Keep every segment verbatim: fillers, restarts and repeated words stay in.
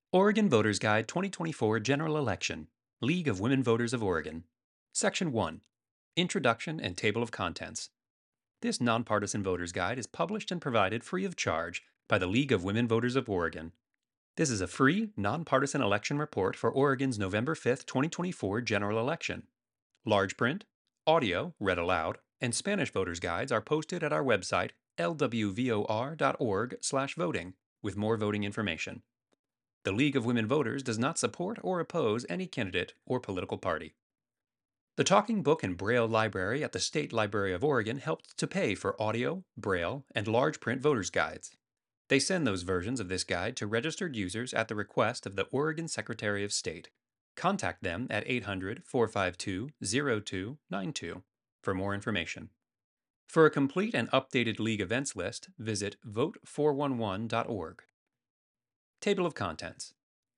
Oregon Voters Guide twenty twenty-four General Election, League of Women Voters of Oregon. Section one, Introduction and Table of Contents. This nonpartisan voters guide is published and provided free of charge by the League of Women Voters of Oregon. This is a free, nonpartisan election report for Oregon's November fifth, twenty twenty-four general election. Large print, audio, read aloud, and Spanish voters guides are posted at our website, l w v o r dot org slash voting, with more voting information. The League of Women Voters does not support or oppose any candidate or political party. The Talking Book and Braille Library at the State Library of Oregon helped to pay for audio, Braille, and large print voters' guides. They send those versions of this guide to registered users at the request of the Oregon Secretary of State. Contact them at eight hundred, four five two, zero two nine two for more information. For a complete and updated League events list, visit vote four one one dot org. Table of Contents.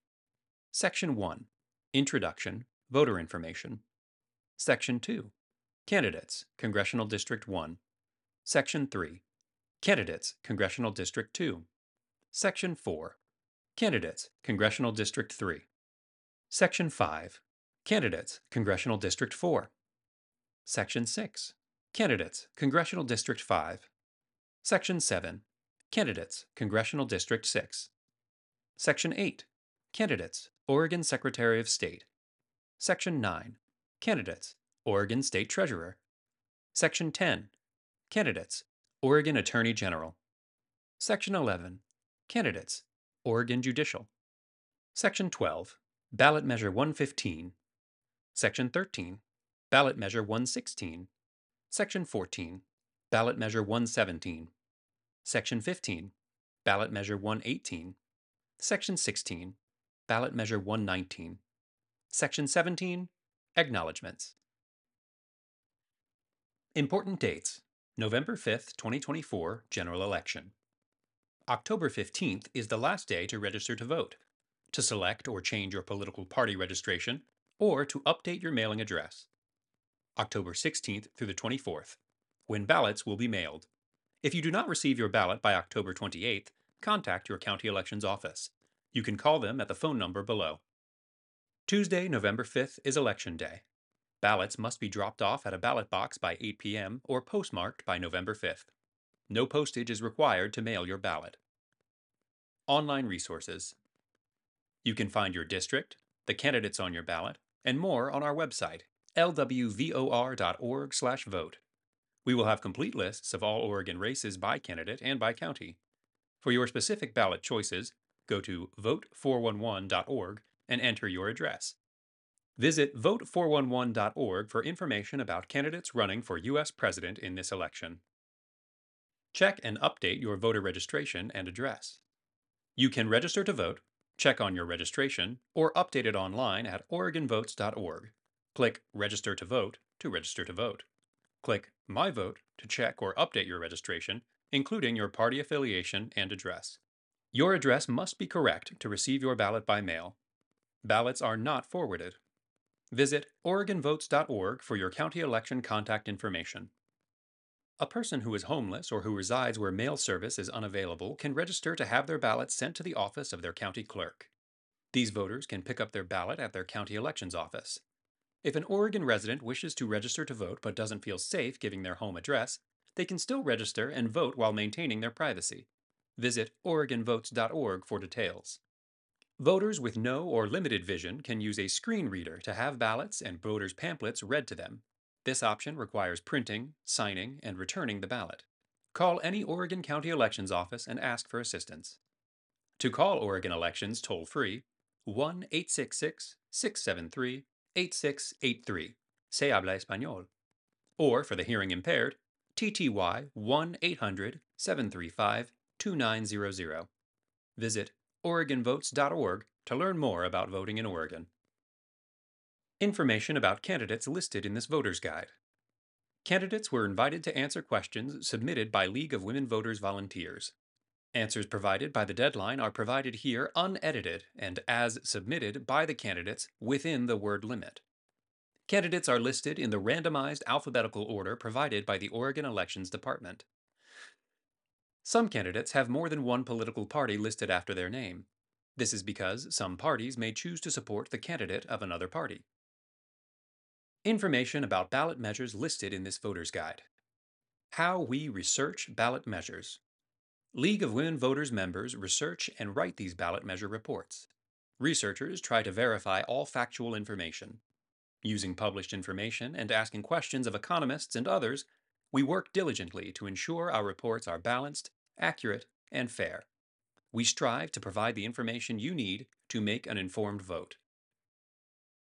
Section one, Introduction, Voter Information. Section two, Candidates, Congressional District one. Section three, Candidates, Congressional District two. Section four, Candidates, Congressional District three. Section five, Candidates, Congressional District four. Section six, Candidates, Congressional District five. Section seven, Candidates, Congressional District six. Section eight, Candidates, Oregon Secretary of State. Section nine, Candidates, Oregon State Treasurer. Section ten, Candidates, Oregon Attorney General. Section eleven, Candidates, Oregon Judicial. Section twelve, Ballot Measure one fifteen. Section thirteen, Ballot Measure one sixteen. Section fourteen, Ballot Measure one seventeen. Section fifteen, Ballot Measure one eighteen. Section sixteen, Ballot Measure one nineteen. Section seventeen, Acknowledgements. Important dates: November fifth, twenty twenty-four General Election. October fifteenth is the last day to register to vote, to select or change your political party registration, or to update your mailing address. October sixteenth through the twenty-fourth, when ballots will be mailed. If you do not receive your ballot by October twenty-eighth, contact your county elections office. You can call them at the phone number below. Tuesday, November fifth is Election Day. Ballots must be dropped off at a ballot box by eight p m or postmarked by November fifth. No postage is required to mail your ballot. Online resources. You can find your district, the candidates on your ballot, and more on our website, l w v o r dot org slash vote. We will have complete lists of all Oregon races by candidate and by county. For your specific ballot choices, go to vote four one one dot org and enter your address. Visit vote four one one dot org for information about candidates running for U S President in this election. Check and update your voter registration and address. You can register to vote, check on your registration, or update it online at oregon votes dot org. Click Register to Vote to register to vote. Click My Vote to check or update your registration, including your party affiliation and address. Your address must be correct to receive your ballot by mail. Ballots are not forwarded. Visit oregon votes dot org for your county election contact information. A person who is homeless or who resides where mail service is unavailable can register to have their ballot sent to the office of their county clerk. These voters can pick up their ballot at their county elections office. If an Oregon resident wishes to register to vote but doesn't feel safe giving their home address, they can still register and vote while maintaining their privacy. Visit oregon votes dot org for details. Voters with no or limited vision can use a screen reader to have ballots and voters' pamphlets read to them. This option requires printing, signing, and returning the ballot. Call any Oregon County Elections Office and ask for assistance. To call Oregon Elections toll-free, one eight six six, six seven three, eight six eight three. Se habla español. Or, for the hearing impaired, T T Y one eight hundred, seven three five, two nine zero zero. Visit oregon votes dot org to learn more about voting in Oregon. Information about candidates listed in this voter's guide. Candidates were invited to answer questions submitted by League of Women Voters volunteers. Answers provided by the deadline are provided here unedited and as submitted by the candidates within the word limit. Candidates are listed in the randomized alphabetical order provided by the Oregon Elections Department. Some candidates have more than one political party listed after their name. This is because some parties may choose to support the candidate of another party. Information about ballot measures listed in this voter's guide. How we research ballot measures. League of Women Voters members research and write these ballot measure reports. Researchers try to verify all factual information. Using published information and asking questions of economists and others, we work diligently to ensure our reports are balanced, accurate, and fair. We strive to provide the information you need to make an informed vote.